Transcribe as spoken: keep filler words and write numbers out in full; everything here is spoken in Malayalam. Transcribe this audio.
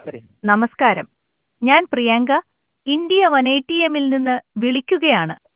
നമസ്കാരം. ഞാൻ പ്രിയങ്ക ഇന്ത്യ വൺ എയ്റ്റി എമ്മിൽ നിന്ന് വിളിക്കുകയാണ്.